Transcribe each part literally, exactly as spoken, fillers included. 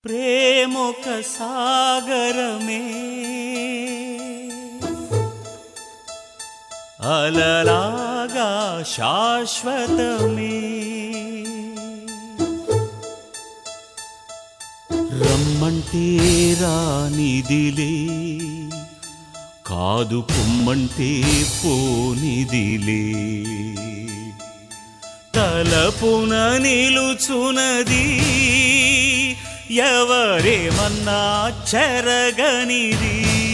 ప్రేమొక సాగరమే అలలాగా శాశ్వతమే రమ్మంటే రానిదిలే కాదు పొమ్మంటే పోనిదిలే తలపున నిలుచునది ఎవరేమన్నా చెరగనిది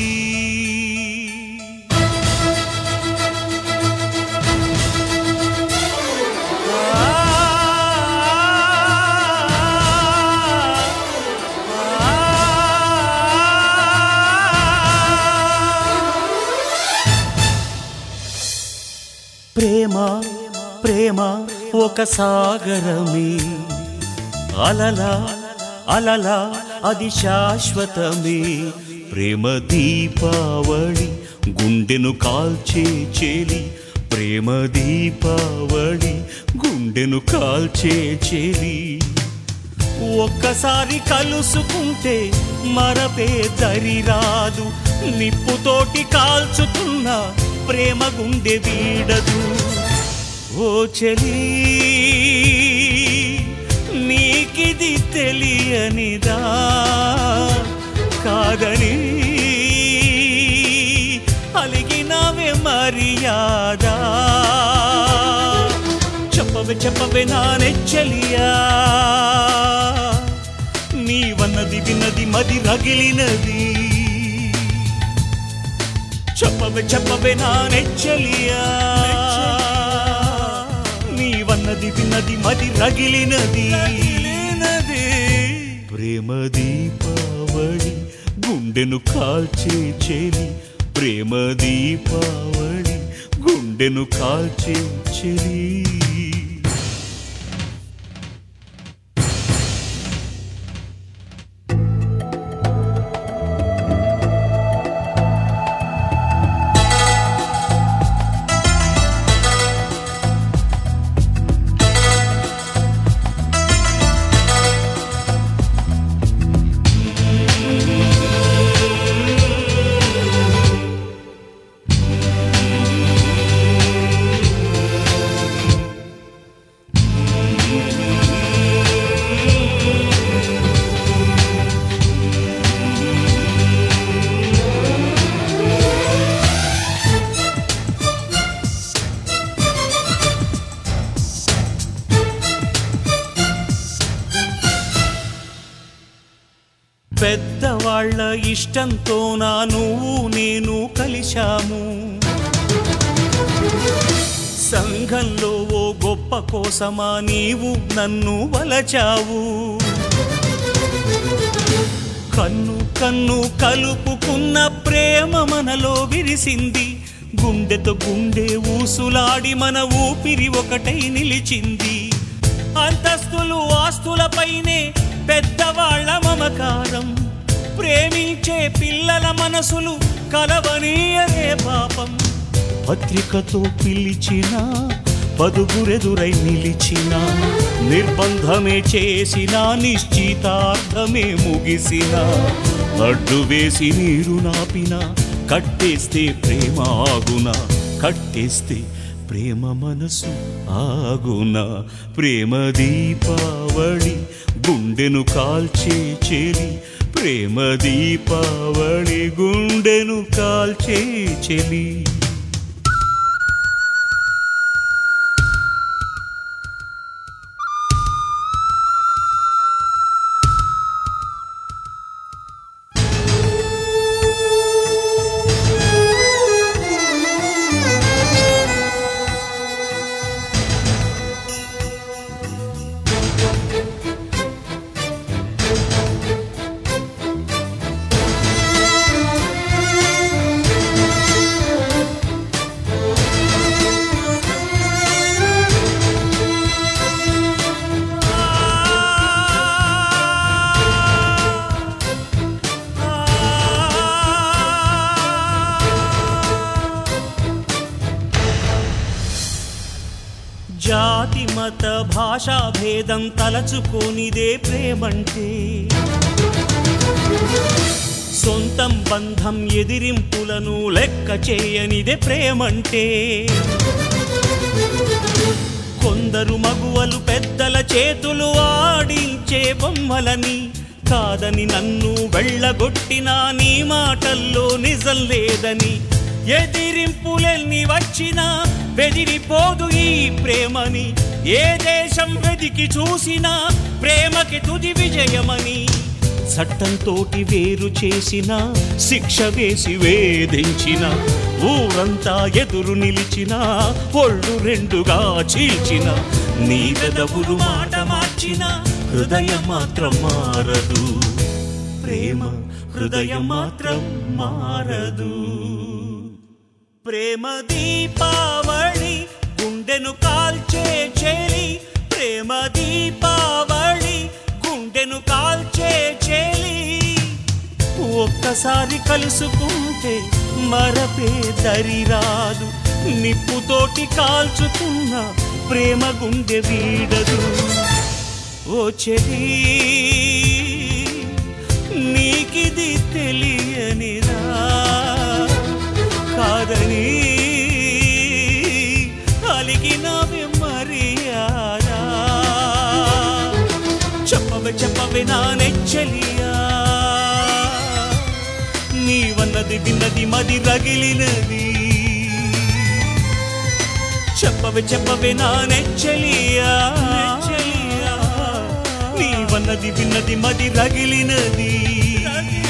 ప్రేమ ప్రేమ ఒక సాగరమే అలలా అలలా అది శాశ్వతమే ప్రేమ దీపావళి గుండెను కాల్చే చెలి ప్రేమ దీపావళి గుండెను కాల్చే చెలి ఒక్కసారి కలుసుకుంటే మరపే దరిరాదు నిప్పుతోటి కాల్చుతున్న ప్రేమ గుండె వీడదు ఓ చెలి నీకిది తెలియనిదా కాదని అలిగినవే మర్యాదా చెప్పవే చెప్పవే నా నెచ్చలియా నీవన్నది విన్నది మది రగిలినది చెప్పవే చెప్పవే నా నెచ్చలియా నీవన్నది విన్నది మది రగిలినది ప్రేమ దీపావళి గుండెను కాల్చే చెలి ప్రేమ దీపావళి గుండెను కాల్చే చెలి పెద్దవాళ్ల ఇష్టంతో నా నువ్వు నేను కలిశాము సంఘంలో ఓ గొప్ప కోసమా నీవు నన్ను వలచావు కన్ను కన్ను కలుపుకున్న ప్రేమ మనలో విరిసింది గుండెతో గుండె ఊసులాడి మన ఊపిరి ఒకటై నిలిచింది అంతస్తులు ఆస్తులపైనే పెద్దవాళ్ల మమకారం ప్రేమించే పిల్లల మనసులు కలవనీయరే పాపం పత్రికతో పిలిచిన పదుగురెదురై నిలిచిన నిర్బంధమే చేసిన నిశ్చితార్థమే ముగిసిన అడ్డు వేసి నీరు నాపిన కట్టేస్తే ప్రేమ ఆగునా కట్టేస్తే ప్రేమ మనసు ఆగునా ప్రేమ దీపావళి గుండెను కాల్చే చెలి ప్రేమ దీపావళి గుండెను కాల్చే చెలి జాతి మత భాషా భేదం తలచుకోనిదే ప్రేమంటే బంధం ఎదిరింపులను లెక్క చేయనిదే ప్రేమంటే. కొందరు మగువలు పెద్దల చేతులు ఆడించే బొమ్మలని, కాదని నన్ను వెళ్ళగొట్టినా నీ మాటల్లో నిజం లేదని. ఎదిరింపులెన్ని వచ్చినా బెదిరిపోదు ఈ ప్రేమని, ఏ దేశం వెదికి చూసినా ప్రేమకి తుది విజయమని. చట్టంతోటి వేరు చేసిన, శిక్ష వేసి వేధించిన, ఊరంతా ఎదురు నిలిచిన, ఒళ్ళు రెండుగా చీల్చిన, నీ పెదవులు మాట మార్చిన హృదయం మాత్రం మారదు. ప్రేమ హృదయం మాత్రం మారదు. ప్రేమ దీపావళి గుండెను కాల్చే చెలి, ప్రేమ దీపావళి గుండెను కాల్చే చెలి. ఒక్కసారి కలుసుకుంటే మరపే దరి రాదు, నిప్పుతోటి కాల్చుకున్న ప్రేమ గుండె వీడదు. ఓ చెలి నీకిది తెలియనిదా, కాదని అలిగినవే మర్యాదా. చెప్పవే చెప్పవే నా నెచ్చలియా, నీవన్నది విన్నది మది రగిలినది. చెప్పవే చెప్పవే నా నెచ్చలియా, నీవన్నది విన్నది మది రగిలినది.